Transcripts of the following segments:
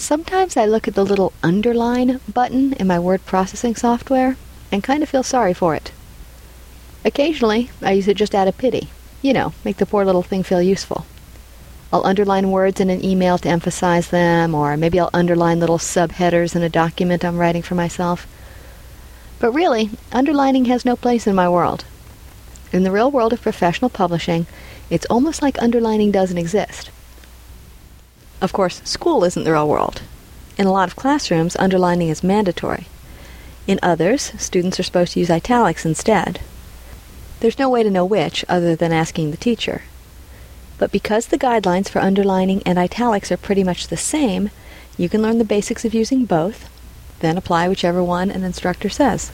Sometimes I look at the little underline button in my word processing software and kind of feel sorry for it. Occasionally, I use it just out of pity. Make the poor little thing feel useful. I'll underline words in an email to emphasize them, or maybe I'll underline little subheaders in a document I'm writing for myself. But really, underlining has no place in my world. In the real world of professional publishing, it's almost like underlining doesn't exist. Of course, school isn't the real world. In a lot of classrooms, underlining is mandatory. In others, students are supposed to use italics instead. There's no way to know which other than asking the teacher. But because the guidelines for underlining and italics are pretty much the same, you can learn the basics of using both, then apply whichever one an instructor says.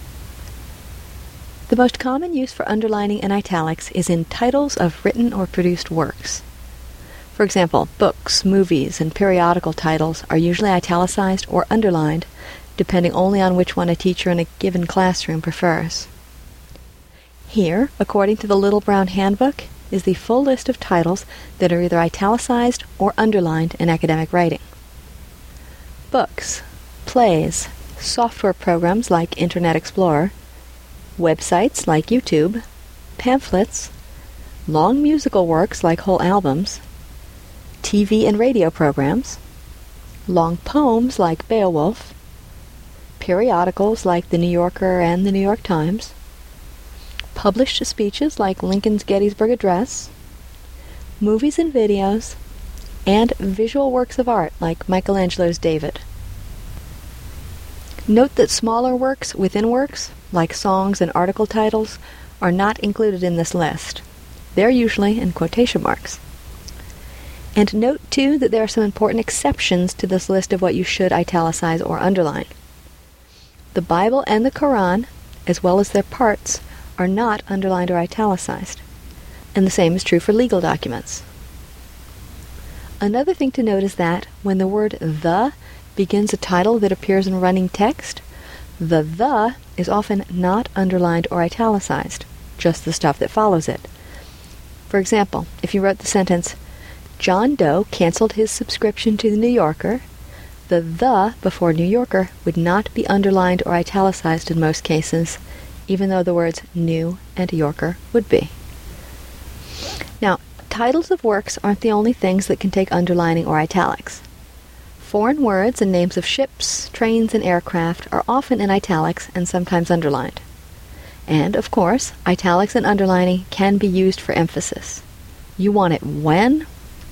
The most common use for underlining and italics is in titles of written or produced works. For example, books, movies, and periodical titles are usually italicized or underlined, depending only on which one a teacher in a given classroom prefers. Here, according to the Little Brown Handbook, is the full list of titles that are either italicized or underlined in academic writing. Books, plays, software programs like Internet Explorer, websites like YouTube, pamphlets, long musical works like whole albums, TV and radio programs, long poems like Beowulf, periodicals like The New Yorker and The New York Times, published speeches like Lincoln's Gettysburg Address, movies and videos, and visual works of art like Michelangelo's David. Note that smaller works within works, like songs and article titles, are not included in this list. They're usually in quotation marks. And note, too, that there are some important exceptions to this list of what you should italicize or underline. The Bible and the Quran, as well as their parts, are not underlined or italicized. And the same is true for legal documents. Another thing to note is that when the word the begins a title that appears in running text, the is often not underlined or italicized, just the stuff that follows it. For example, if you wrote the sentence, John Doe canceled his subscription to The New Yorker, the before New Yorker would not be underlined or italicized in most cases, even though the words New and Yorker would be. Now, titles of works aren't the only things that can take underlining or italics. Foreign words and names of ships, trains, and aircraft are often in italics and sometimes underlined. And, of course, italics and underlining can be used for emphasis. You want it when?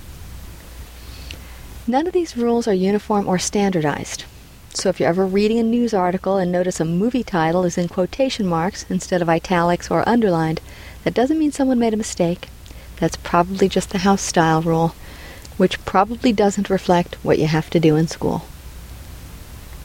None of these rules are uniform or standardized. So if you're ever reading a news article and notice a movie title is in quotation marks instead of italics or underlined, that doesn't mean someone made a mistake. That's probably just the house style rule, which probably doesn't reflect what you have to do in school.